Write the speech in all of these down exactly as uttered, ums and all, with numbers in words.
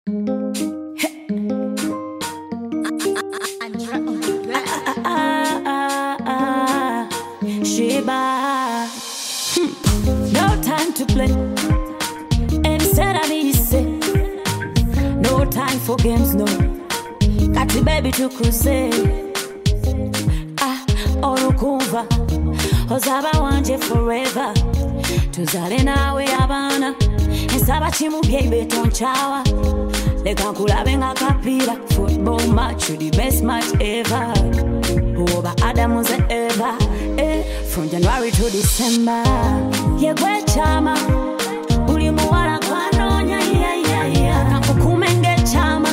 Sheba, no time to play. Instead I need to say, no time for games, no. Got the baby to crusade. Ah, orukumva, ozaba wanje forever. Tuzale nawe abana, ensaba chimubye beton chawa. Leka nkulabe nga kapira, football match, the best match ever. Over Adams and Eva, eh, from January to December. Yeah, gwe chama, uli muwala kwa nonya, yeah, yeah, yeah. Nakukumenge chama,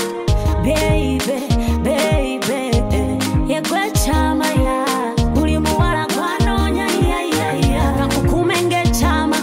baby, baby, eh. Yeah, gwe chama, yeah, uli muwala kwa nonya, yeah, yeah, yeah. Nakukumenge chama,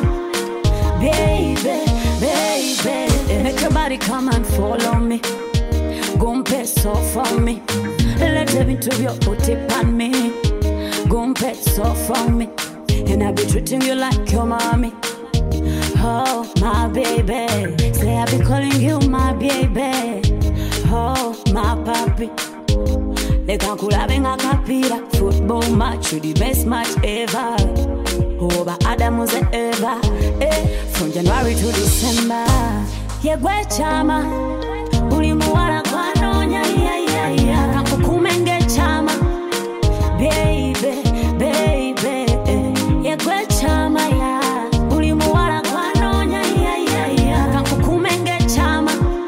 baby, baby, eh. Make your body come and follow me, gumpe so for me. Let them to your put it on me. Go pet so from me. And I be treating you like your mommy. Oh, my baby. Say I be calling you my baby. Oh, my papi. They can't cool having a capira. Football match, the best match ever. Over Adams and Eva. Eh, from January to December. Yeah, gwe chama. Uli muwala kwa nonya, yeah, yeah, yeah. Nakukumenge chama, baby, baby, eh. Yeah, gwe chama, yeah. Uli muwala kwa nonya, yeah, yeah, yeah. Nakukumenge chama,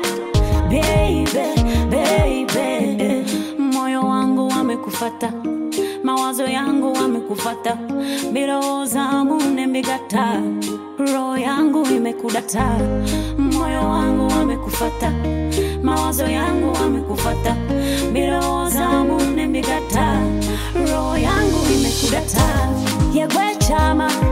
baby, baby, eh. Moyo wangu wamekufata, mawazo yangu wamekufata. Birowooza mune mbigata, roho yangu imekudata. Moyo wangu wamekufata, mawazo yangu wamekufata. Birowooza mune mbigata, roho yangu imekudata. Yeah, gwe chama.